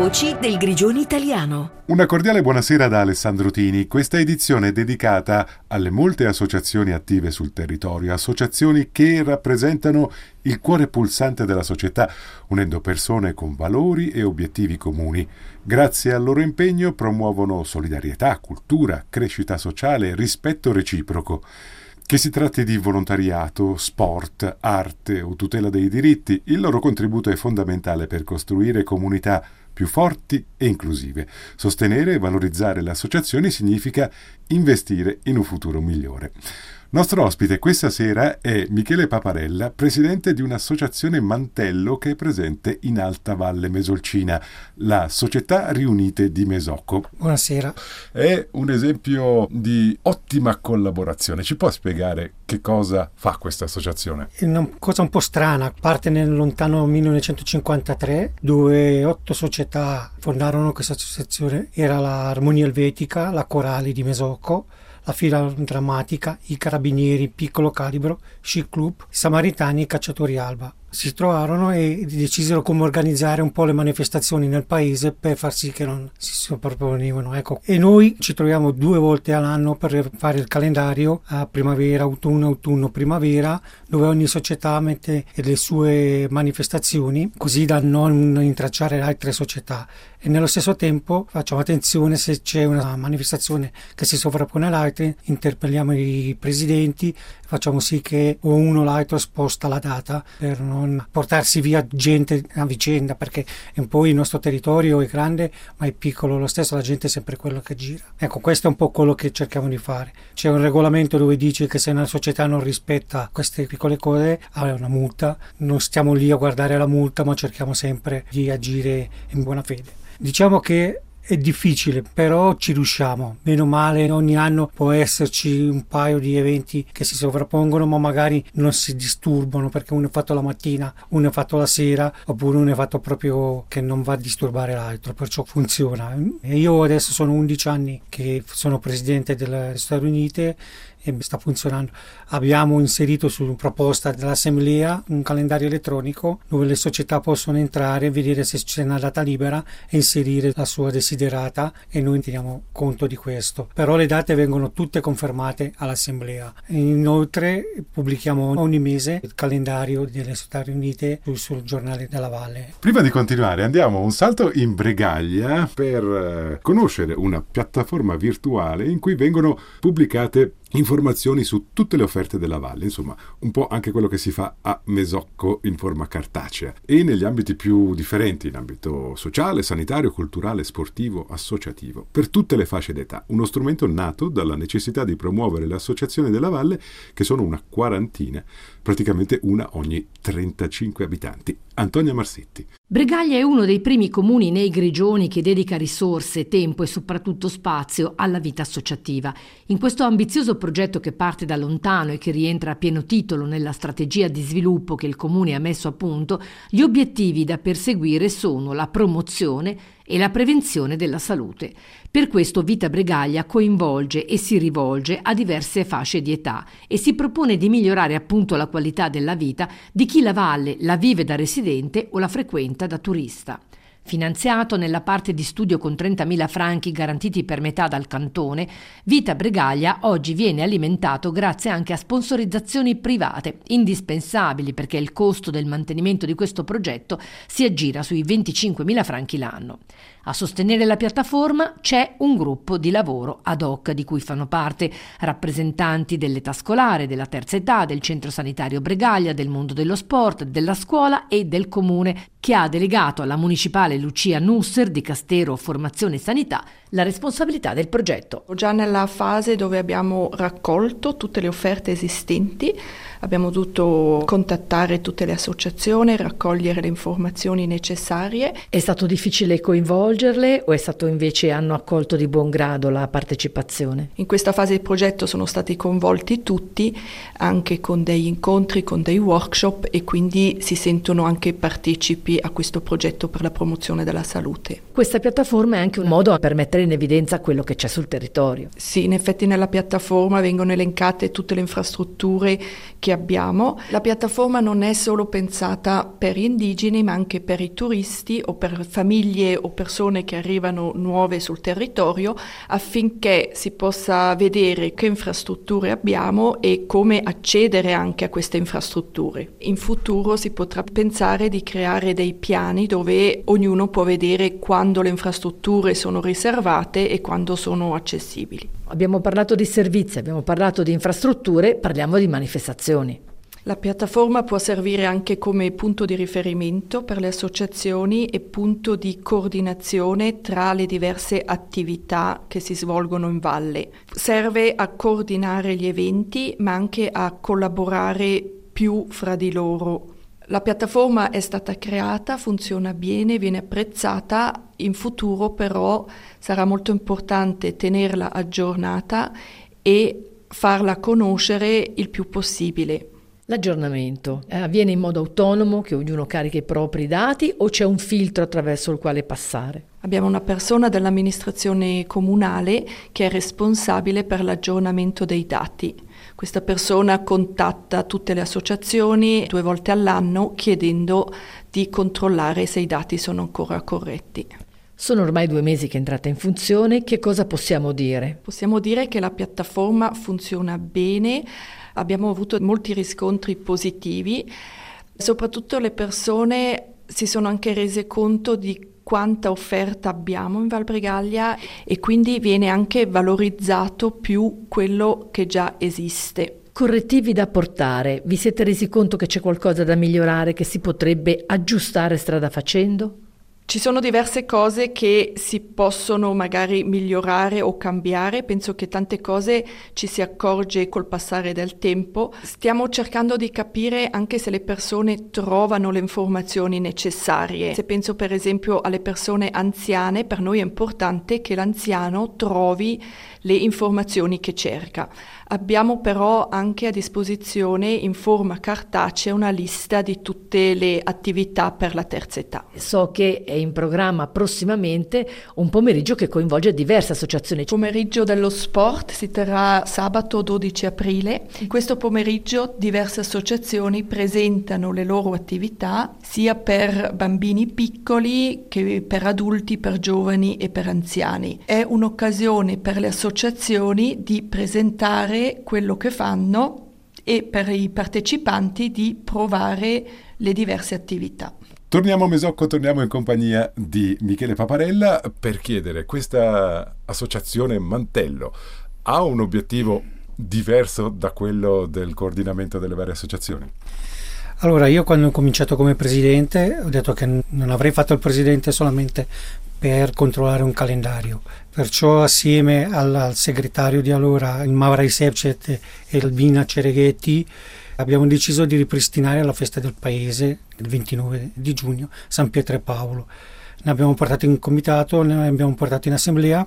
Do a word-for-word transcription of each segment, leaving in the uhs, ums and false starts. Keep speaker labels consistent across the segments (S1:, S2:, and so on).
S1: Voci del Grigioni italiano.
S2: Una cordiale buonasera da Alessandro Tini. Questa edizione è dedicata alle molte associazioni attive sul territorio, associazioni che rappresentano il cuore pulsante della società, unendo persone con valori e obiettivi comuni. Grazie al loro impegno promuovono solidarietà, cultura, crescita sociale e rispetto reciproco. Che si tratti di volontariato, sport, arte o tutela dei diritti, il loro contributo è fondamentale per costruire comunità più forti e inclusive. Sostenere e valorizzare le associazioni significa investire in un futuro migliore. Nostro ospite questa sera è Michele Paparella, presidente di un'associazione Mantello che è presente in Alta Valle Mesolcina, la Società Riunite di Mesocco.
S3: Buonasera.
S2: È un esempio di ottima collaborazione. Ci può spiegare che cosa fa questa associazione?
S3: È una cosa un po' strana, parte nel lontano millenovecentocinquantatré, dove otto società fondarono questa associazione. Era l'Armonia Elvetica, la Corali di Mesocco, la Filardrammatica, i Carabinieri Piccolo Calibro, Sci Club, i Samaritani e i Cacciatori Alba. Si trovarono e decisero come organizzare un po' le manifestazioni nel paese per far sì che non si sovrapponevano. Ecco. E noi ci troviamo due volte all'anno per fare il calendario a primavera, autunno, autunno, primavera, dove ogni società mette le sue manifestazioni così da non intracciare altre società. E nello stesso tempo facciamo attenzione se c'è una manifestazione che si sovrappone all'altra, interpelliamo i presidenti, facciamo sì che o uno o l'altro sposta la data per non portarsi via gente a vicenda, perché un po' il nostro territorio è grande ma è piccolo lo stesso, la gente è sempre quello che gira. Ecco, questo è un po' quello che cerchiamo di fare. C'è un regolamento dove dice che se una società non rispetta queste piccole cose ha una multa. Non stiamo lì a guardare la multa, ma cerchiamo sempre di agire in buona fede. Diciamo che è difficile, però ci riusciamo. Meno male, ogni anno può esserci un paio di eventi che si sovrappongono, ma magari non si disturbano perché uno è fatto la mattina, uno è fatto la sera, oppure uno è fatto proprio che non va a disturbare l'altro, perciò funziona. E io adesso sono undici anni che sono presidente delle Società Unite e sta funzionando. Abbiamo inserito su proposta dell'assemblea un calendario elettronico dove le società possono entrare, vedere se c'è una data libera e inserire la sua desiderata, e noi teniamo conto di questo. Però le date vengono tutte confermate all'assemblea. Inoltre pubblichiamo ogni mese il calendario delle Società Riunite sul, sul giornale della Valle.
S2: Prima di continuare andiamo un salto in Bregaglia per eh, conoscere una piattaforma virtuale in cui vengono pubblicate informazioni su tutte le offerte della Valle, insomma un po' anche quello che si fa a Mesocco in forma cartacea, e negli ambiti più differenti, in ambito sociale, sanitario, culturale, sportivo, associativo, per tutte le fasce d'età. Uno strumento nato dalla necessità di promuovere le associazioni della Valle, che sono una quarantina, praticamente una ogni trentacinque abitanti. Antonia Marsetti.
S4: Bregaglia è uno dei primi comuni nei Grigioni che dedica risorse, tempo e soprattutto spazio alla vita associativa. In questo ambizioso progetto che parte da lontano e che rientra a pieno titolo nella strategia di sviluppo che il comune ha messo a punto, gli obiettivi da perseguire sono la promozione e la prevenzione della salute. Per questo Vita Bregaglia coinvolge e si rivolge a diverse fasce di età e si propone di migliorare appunto la qualità della vita di chi la valle la vive da residente o la frequenta da turista. Finanziato nella parte di studio con trentamila franchi garantiti per metà dal cantone, Vita Bregaglia oggi viene alimentato grazie anche a sponsorizzazioni private, indispensabili perché il costo del mantenimento di questo progetto si aggira sui venticinquemila franchi l'anno. A sostenere la piattaforma c'è un gruppo di lavoro ad hoc di cui fanno parte rappresentanti dell'età scolare, della terza età, del centro sanitario Bregaglia, del mondo dello sport, della scuola e del comune, che ha delegato alla municipale Lucia Nusser di Castero Formazione e Sanità la responsabilità del progetto.
S5: Già nella fase dove abbiamo raccolto tutte le offerte esistenti, abbiamo dovuto contattare tutte le associazioni, raccogliere le informazioni necessarie.
S4: È stato difficile coinvolgerle o è stato invece hanno accolto di buon grado la partecipazione?
S5: In questa fase del progetto sono stati coinvolti tutti, anche con degli incontri, con dei workshop, e quindi si sentono anche partecipi a questo progetto per la promozione della salute.
S4: Questa piattaforma è anche un modo per mettere in evidenza quello che c'è sul territorio.
S5: Sì, in effetti nella piattaforma vengono elencate tutte le infrastrutture che abbiamo. La piattaforma non è solo pensata per gli indigeni, ma anche per i turisti o per famiglie o persone che arrivano nuove sul territorio, affinché si possa vedere che infrastrutture abbiamo e come accedere anche a queste infrastrutture. In futuro si potrà pensare di creare dei piani dove ognuno può vedere quando le infrastrutture sono riservate e quando sono accessibili.
S4: Abbiamo parlato di servizi, abbiamo parlato di infrastrutture, parliamo di manifestazioni.
S5: La piattaforma può servire anche come punto di riferimento per le associazioni e punto di coordinazione tra le diverse attività che si svolgono in valle. Serve a coordinare gli eventi, ma anche a collaborare più fra di loro. La piattaforma è stata creata, funziona bene, viene apprezzata. In futuro però sarà molto importante tenerla aggiornata e farla conoscere il più possibile.
S4: L'aggiornamento avviene in modo autonomo, che ognuno carica i propri dati, o c'è un filtro attraverso il quale passare?
S5: Abbiamo una persona dell'amministrazione comunale che è responsabile per l'aggiornamento dei dati. Questa persona contatta tutte le associazioni due volte all'anno chiedendo di controllare se i dati sono ancora corretti.
S4: Sono ormai due mesi che è entrata in funzione, che cosa possiamo dire?
S5: Possiamo dire che la piattaforma funziona bene, abbiamo avuto molti riscontri positivi, soprattutto le persone si sono anche rese conto di quanta offerta abbiamo in Val Bregaglia e quindi viene anche valorizzato più quello che già esiste.
S4: Correttivi da apportare, vi siete resi conto che c'è qualcosa da migliorare, che si potrebbe aggiustare strada facendo?
S5: Ci sono diverse cose che si possono magari migliorare o cambiare, penso che tante cose ci si accorge col passare del tempo. Stiamo cercando di capire anche se le persone trovano le informazioni necessarie. Se penso per esempio alle persone anziane, per noi è importante che l'anziano trovi le informazioni che cerca. Abbiamo però anche a disposizione in forma cartacea una lista di tutte le attività per la terza età.
S4: So che è in programma prossimamente un pomeriggio che coinvolge diverse associazioni.
S5: Il pomeriggio dello sport si terrà sabato dodici aprile. In questo pomeriggio diverse associazioni presentano le loro attività sia per bambini piccoli che per adulti, per giovani e per anziani. È un'occasione per le associazioni di presentare quello che fanno e per i partecipanti di provare le diverse attività.
S2: Torniamo a Mesocco, torniamo in compagnia di Michele Paparella per chiedere: questa associazione Mantello ha un obiettivo diverso da quello del coordinamento delle varie associazioni?
S3: Allora, io quando ho cominciato come presidente ho detto che non avrei fatto il presidente solamente per controllare un calendario, perciò assieme al, al segretario di allora, il Mavrai Sepcet e Albina Cereghetti, abbiamo deciso di ripristinare la festa del paese il ventinove di giugno, San Pietro e Paolo. Ne abbiamo portato in comitato, ne abbiamo portato in assemblea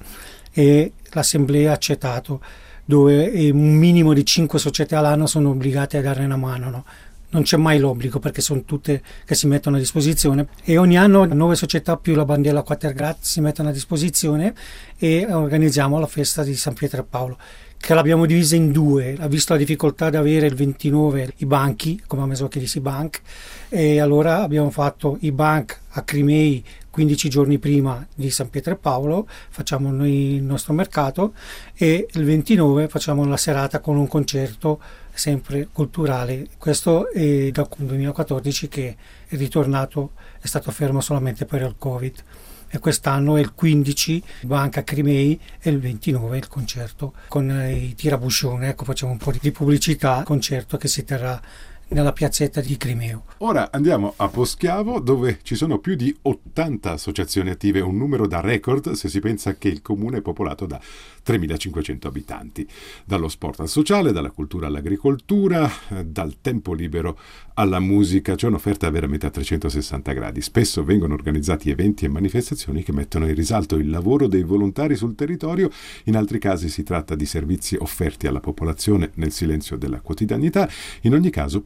S3: e l'assemblea ha accettato, dove un minimo di cinque società all'anno sono obbligate a dare una mano, no? Non c'è mai l'obbligo perché sono tutte che si mettono a disposizione e ogni anno nove società più la bandiera Quatergrat si mettono a disposizione e organizziamo la festa di San Pietro e Paolo, che l'abbiamo divisa in due. Ha visto la difficoltà di avere il ventinove i banchi, come a Mesocco di Bank, e allora abbiamo fatto i bank a Crimei quindici giorni prima di San Pietro e Paolo, facciamo noi il nostro mercato, e il ventinove facciamo la serata con un concerto sempre culturale. Questo è dal duemilaquattordici che è ritornato, è stato fermo solamente per il Covid, e quest'anno è il quindici Banca Crimei e il ventinove il concerto con i tirabuscioni. Ecco, facciamo un po' di pubblicità, concerto che si terrà nella piazzetta di Crimeo.
S2: Ora andiamo a Poschiavo, dove ci sono più di ottanta associazioni attive, un numero da record se si pensa che il comune è popolato da tremilacinquecento abitanti. Dallo sport al sociale, dalla cultura all'agricoltura, dal tempo libero alla musica, c'è un'offerta veramente a trecentosessanta gradi. Spesso vengono organizzati eventi e manifestazioni che mettono in risalto il lavoro dei volontari sul territorio, in altri casi si tratta di servizi offerti alla popolazione nel silenzio della quotidianità. In ogni caso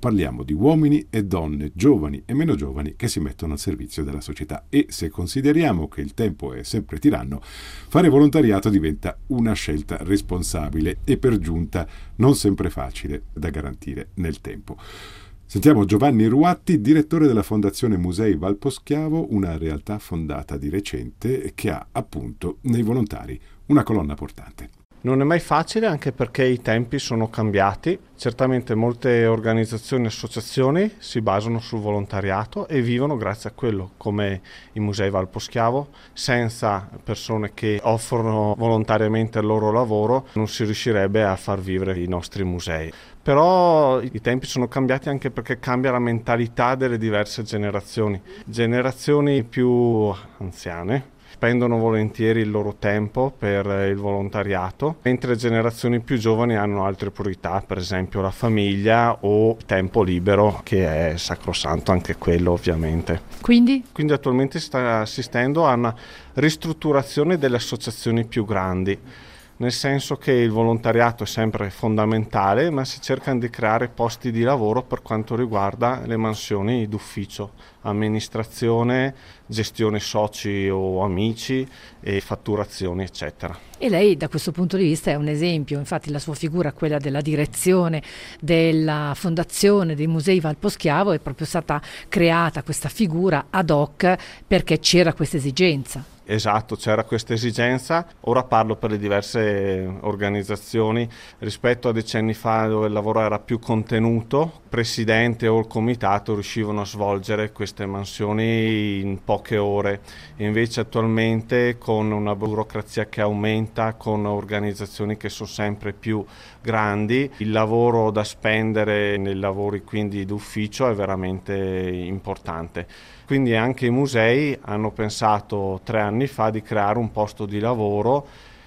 S2: parliamo di uomini e donne, giovani e meno giovani, che si mettono al servizio della società. E se consideriamo che il tempo è sempre tiranno, fare volontariato diventa una scelta responsabile e per giunta non sempre facile da garantire nel tempo. Sentiamo Giovanni Ruatti, direttore della Fondazione Musei Valposchiavo, una realtà fondata di recente che ha appunto nei volontari una colonna portante.
S6: Non è mai facile, anche perché i tempi sono cambiati. Certamente molte organizzazioni e associazioni si basano sul volontariato e vivono grazie a quello, come i Musei Valposchiavo. Senza persone che offrono volontariamente il loro lavoro non si riuscirebbe a far vivere i nostri musei. Però i tempi sono cambiati anche perché cambia la mentalità delle diverse generazioni. Generazioni più anziane spendono volentieri il loro tempo per il volontariato, mentre le generazioni più giovani hanno altre priorità, per esempio la famiglia o il tempo libero, che è sacrosanto anche quello ovviamente.
S4: Quindi?
S6: Quindi attualmente si sta assistendo a una ristrutturazione delle associazioni più grandi, nel senso che il volontariato è sempre fondamentale, ma si cercano di creare posti di lavoro per quanto riguarda le mansioni d'ufficio, amministrazione, gestione soci o amici e fatturazioni, eccetera.
S4: E lei da questo punto di vista è un esempio, infatti la sua figura, quella della direzione della Fondazione dei Musei Valposchiavo, è proprio stata creata questa figura ad hoc perché c'era questa esigenza.
S6: Esatto, c'era questa esigenza. Ora parlo per le diverse organizzazioni. Rispetto a decenni fa, dove il lavoro era più contenuto, il presidente o il comitato riuscivano a svolgere queste mansioni in poche ore. E invece attualmente, con una burocrazia che aumenta, con organizzazioni che sono sempre più grandi, il lavoro da spendere nei lavori quindi d'ufficio è veramente importante. Quindi anche i musei hanno pensato tre anni fa di creare un posto di lavoro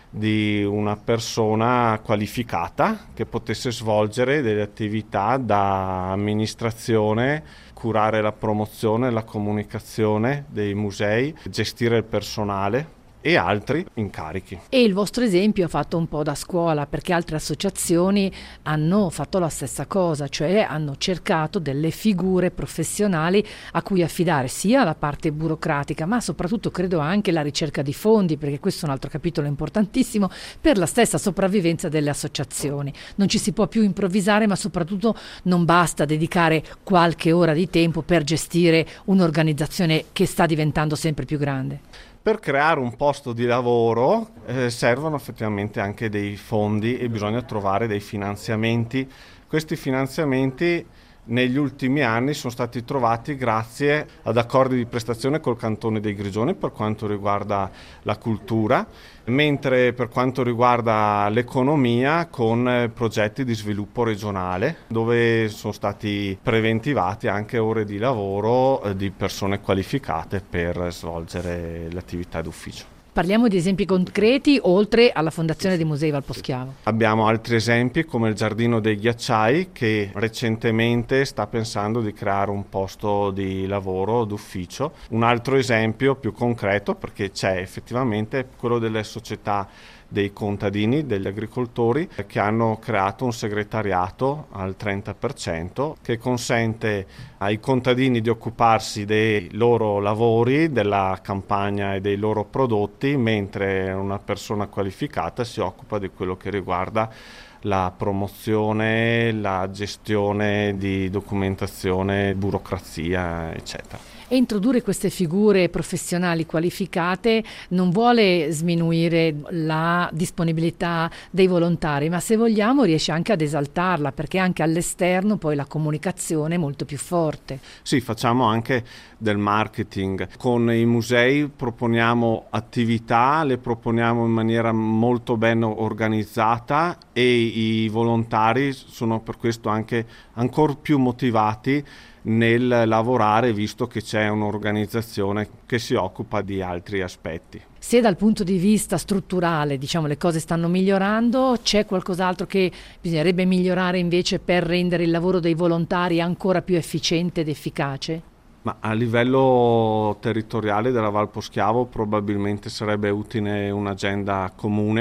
S6: di una persona qualificata che potesse svolgere delle attività da amministrazione, curare la promozione, la comunicazione dei musei, gestire il personale e altri incarichi.
S4: E il vostro esempio ha fatto un po' da scuola, perché altre associazioni hanno fatto la stessa cosa, cioè hanno cercato delle figure professionali a cui affidare sia la parte burocratica, ma soprattutto credo anche la ricerca di fondi, perché questo è un altro capitolo importantissimo per la stessa sopravvivenza delle associazioni. Non ci si può più improvvisare, ma soprattutto non basta dedicare qualche ora di tempo per gestire un'organizzazione che sta diventando sempre più grande.
S6: Per creare un posto di lavoro eh, servono effettivamente anche dei fondi e bisogna trovare dei finanziamenti. Questi finanziamenti negli ultimi anni sono stati trovati grazie ad accordi di prestazione col Cantone dei Grigioni per quanto riguarda la cultura, mentre per quanto riguarda l'economia con progetti di sviluppo regionale, dove sono stati preventivati anche ore di lavoro di persone qualificate per svolgere l'attività d'ufficio.
S4: Parliamo di esempi concreti oltre alla Fondazione dei Musei Valposchiavo.
S6: Abbiamo altri esempi come il Giardino dei Ghiacciai, che recentemente sta pensando di creare un posto di lavoro d'ufficio. Un altro esempio più concreto, perché c'è effettivamente, quello delle società dei contadini, degli agricoltori, che hanno creato un segretariato al trenta per cento che consente ai contadini di occuparsi dei loro lavori, della campagna e dei loro prodotti, mentre una persona qualificata si occupa di quello che riguarda la promozione, la gestione di documentazione, burocrazia, eccetera.
S4: E introdurre queste figure professionali qualificate non vuole sminuire la disponibilità dei volontari, ma se vogliamo riesce anche ad esaltarla, perché anche all'esterno poi la comunicazione è molto più forte.
S6: Sì, facciamo anche del marketing. Con i musei proponiamo attività, le proponiamo in maniera molto ben organizzata e i volontari sono per questo anche ancora più motivati nel lavorare, visto che c'è un'organizzazione che si occupa di altri aspetti.
S4: Se dal punto di vista strutturale, diciamo, le cose stanno migliorando, c'è qualcos'altro che bisognerebbe migliorare invece per rendere il lavoro dei volontari ancora più efficiente ed efficace?
S6: Ma a livello territoriale della Valposchiavo probabilmente sarebbe utile un'agenda comune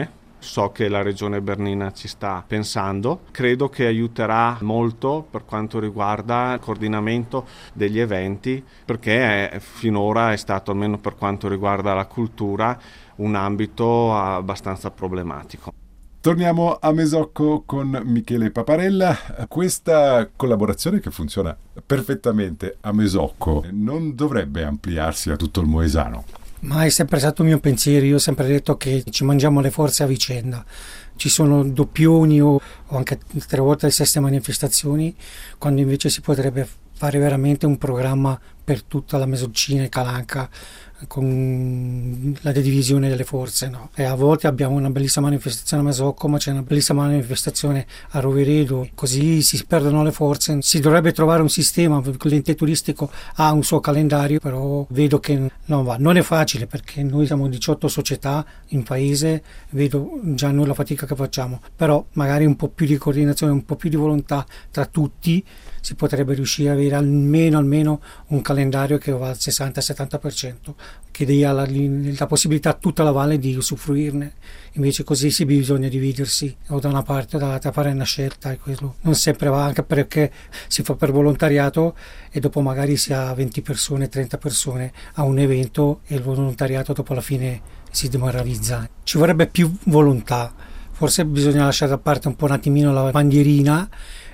S6: So che la Regione Bernina ci sta pensando, credo che aiuterà molto per quanto riguarda il coordinamento degli eventi, perché è, finora è stato, almeno per quanto riguarda la cultura, un ambito abbastanza problematico.
S2: Torniamo a Mesocco con Michele Paparella. Questa collaborazione che funziona perfettamente a Mesocco non dovrebbe ampliarsi a tutto il Moesano?
S3: Ma è sempre stato il mio pensiero, io ho sempre detto che ci mangiamo le forze a vicenda. Ci sono doppioni o, o anche tre volte le stesse manifestazioni, quando invece si potrebbe fare veramente un programma per tutta la Mesoccina e Calanca, con la divisione delle forze, no? E a volte abbiamo una bellissima manifestazione a Mesocco, ma c'è una bellissima manifestazione a Roveredo, così si perdono le forze. Si dovrebbe trovare un sistema, l'ente turistico ha un suo calendario, però vedo che non va. Non è facile, perché noi siamo diciotto società in paese, vedo già noi la fatica che facciamo, però magari un po' più di coordinazione, un po' più di volontà tra tutti, si potrebbe riuscire ad avere almeno, almeno un calendario che va al sessanta settanta per cento, che dia la, la possibilità a tutta la valle di usufruirne. Invece così si bisogna dividersi o da una parte o dall'altra, fare una scelta, e quello non sempre va, anche perché si fa per volontariato e dopo magari si ha venti persone, trenta persone a un evento e il volontariato dopo alla fine si demoralizza. Ci vorrebbe più volontà, forse bisogna lasciare da parte un po' un attimino la bandierina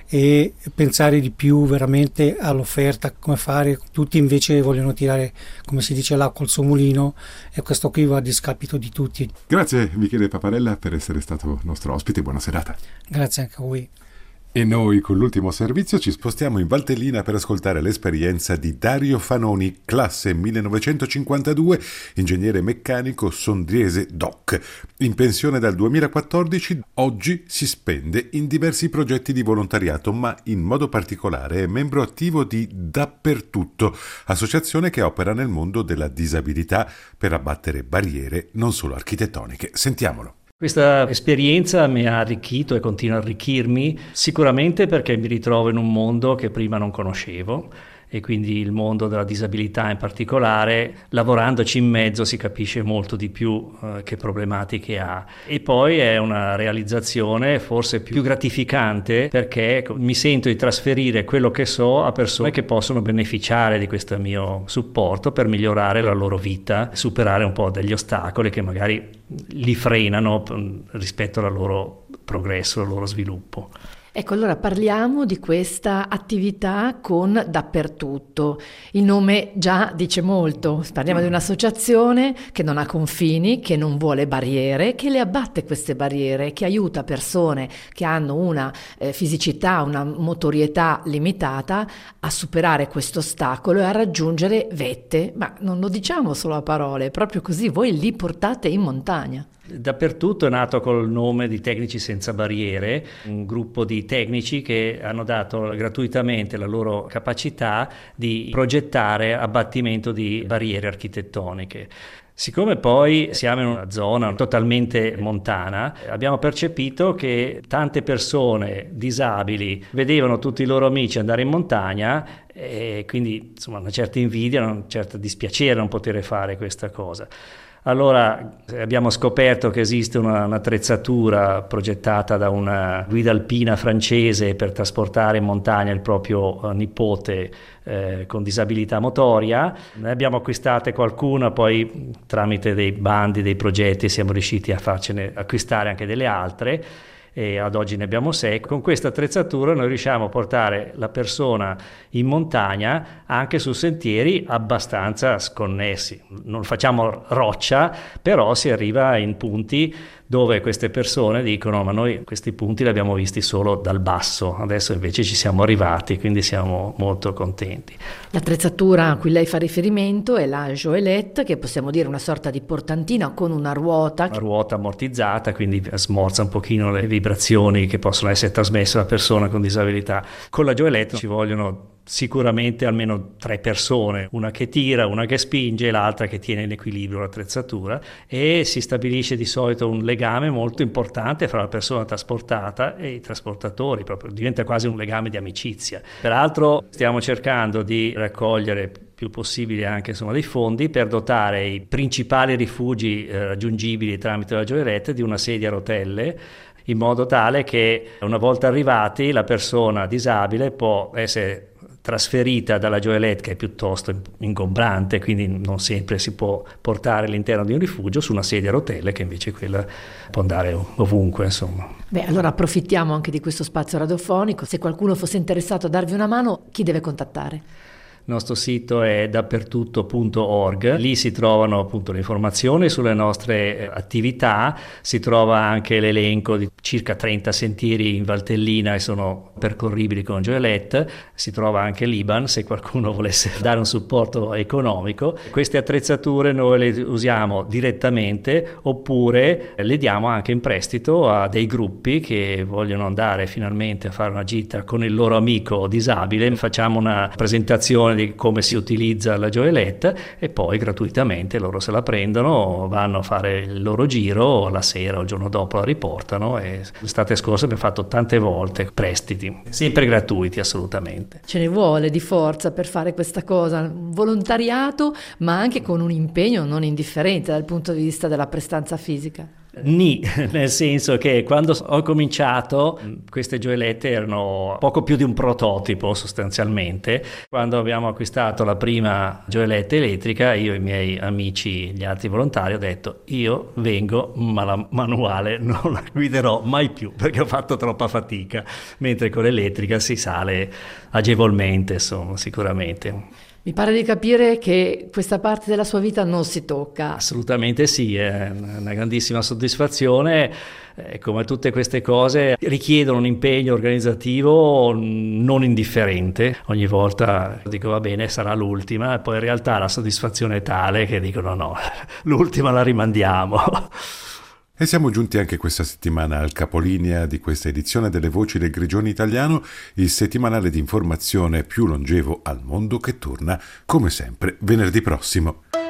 S3: e pensare di più veramente all'offerta, come fare. Tutti invece vogliono tirare, come si dice, l'acqua al suo mulino, e questo qui va a discapito di tutti.
S2: Grazie Michele Paparella per essere stato nostro ospite, buona serata.
S3: Grazie anche a voi.
S2: E noi con l'ultimo servizio ci spostiamo in Valtellina per ascoltare l'esperienza di Dario Fanoni, classe millenovecentocinquantadue, ingegnere meccanico sondriese doc. In pensione dal duemilaquattordici, oggi si spende in diversi progetti di volontariato, ma in modo particolare è membro attivo di Dappertutto, associazione che opera nel mondo della disabilità per abbattere barriere non solo architettoniche. Sentiamolo.
S7: Questa esperienza mi ha arricchito e continua a arricchirmi, sicuramente perché mi ritrovo in un mondo che prima non conoscevo, e quindi il mondo della disabilità in particolare. Lavorandoci in mezzo si capisce molto di più eh, che problematiche ha, e poi è una realizzazione forse più gratificante, perché mi sento di trasferire quello che so a persone che possono beneficiare di questo mio supporto per migliorare la loro vita, superare un po' degli ostacoli che magari li frenano rispetto al loro progresso, al loro sviluppo.
S4: Ecco, allora parliamo di questa attività con Dappertutto. Il nome già dice molto. Parliamo di un'associazione che non ha confini, che non vuole barriere, che le abbatte queste barriere, che aiuta persone che hanno una eh, fisicità, una motorietà limitata a superare questo ostacolo e a raggiungere vette. Ma non lo diciamo solo a parole, proprio così voi li portate in montagna.
S7: Dappertutto è nato col nome di Tecnici Senza Barriere, un gruppo di tecnici che hanno dato gratuitamente la loro capacità di progettare abbattimento di barriere architettoniche. Siccome poi siamo in una zona totalmente montana, abbiamo percepito che tante persone disabili vedevano tutti i loro amici andare in montagna, e quindi insomma una certa invidia, un certo dispiacere non poter fare questa cosa. Allora abbiamo scoperto che esiste una, un'attrezzatura progettata da una guida alpina francese per trasportare in montagna il proprio uh, nipote eh, con disabilità motoria. Ne abbiamo acquistate qualcuna, poi tramite dei bandi, dei progetti siamo riusciti a farcene acquistare anche delle altre, e ad oggi ne abbiamo sei. Con questa attrezzatura noi riusciamo a portare la persona in montagna anche su sentieri abbastanza sconnessi. Non facciamo roccia, però si arriva in punti dove queste persone dicono: ma noi questi punti li abbiamo visti solo dal basso, adesso invece ci siamo arrivati, quindi siamo molto contenti.
S4: L'attrezzatura a cui lei fa riferimento è la Joelette, che possiamo dire una sorta di portantina con una ruota.
S7: Una ruota ammortizzata, quindi smorza un pochino le vibrazioni che possono essere trasmesse da persona con disabilità. Con la Joelette ci vogliono sicuramente almeno tre persone, una che tira, una che spinge e l'altra che tiene in equilibrio l'attrezzatura, e si stabilisce di solito un legame molto importante fra la persona trasportata e i trasportatori, proprio diventa quasi un legame di amicizia. Peraltro stiamo cercando di raccogliere più possibile anche insomma dei fondi per dotare i principali rifugi eh, raggiungibili tramite la gioielette di una sedia a rotelle, in modo tale che una volta arrivati la persona disabile può essere trasferita dalla gioielette, che è piuttosto ingombrante, quindi non sempre si può portare all'interno di un rifugio, su una sedia a rotelle che invece quella può andare ovunque, insomma.
S4: Beh, allora approfittiamo anche di questo spazio radiofonico. Se qualcuno fosse interessato a darvi una mano, chi deve contattare?
S7: Il nostro sito è dappertutto punto org, lì si trovano appunto le informazioni sulle nostre attività, si trova anche l'elenco di circa trenta sentieri in Valtellina e sono percorribili con gioielette, si trova anche l'I B A N se qualcuno volesse dare un supporto economico. Queste attrezzature noi le usiamo direttamente oppure le diamo anche in prestito a dei gruppi che vogliono andare finalmente a fare una gita con il loro amico disabile, facciamo una presentazione di come si utilizza la gioielette e poi gratuitamente loro se la prendono, vanno a fare il loro giro, la sera o il giorno dopo la riportano, e l'estate scorsa abbiamo fatto tante volte prestiti, sempre gratuiti assolutamente.
S4: Ce ne vuole di forza per fare questa cosa, volontariato ma anche con un impegno non indifferente dal punto di vista della prestanza fisica.
S7: Nì, nel senso che quando ho cominciato queste gioiellette erano poco più di un prototipo sostanzialmente. Quando abbiamo acquistato la prima gioielletta elettrica, io e i miei amici, gli altri volontari, ho detto io vengo ma la manuale non la guiderò mai più perché ho fatto troppa fatica, mentre con l'elettrica si sale agevolmente, insomma, sicuramente.
S4: Mi pare di capire che questa parte della sua vita non si tocca.
S7: Assolutamente sì, è una grandissima soddisfazione. Eh, come tutte queste cose richiedono un impegno organizzativo non indifferente. Ogni volta dico va bene, sarà l'ultima, e poi in realtà la soddisfazione è tale che dicono no, l'ultima la rimandiamo.
S2: E siamo giunti anche questa settimana al capolinea di questa edizione delle Voci del Grigione Italiano, il settimanale di informazione più longevo al mondo, che torna come sempre venerdì prossimo.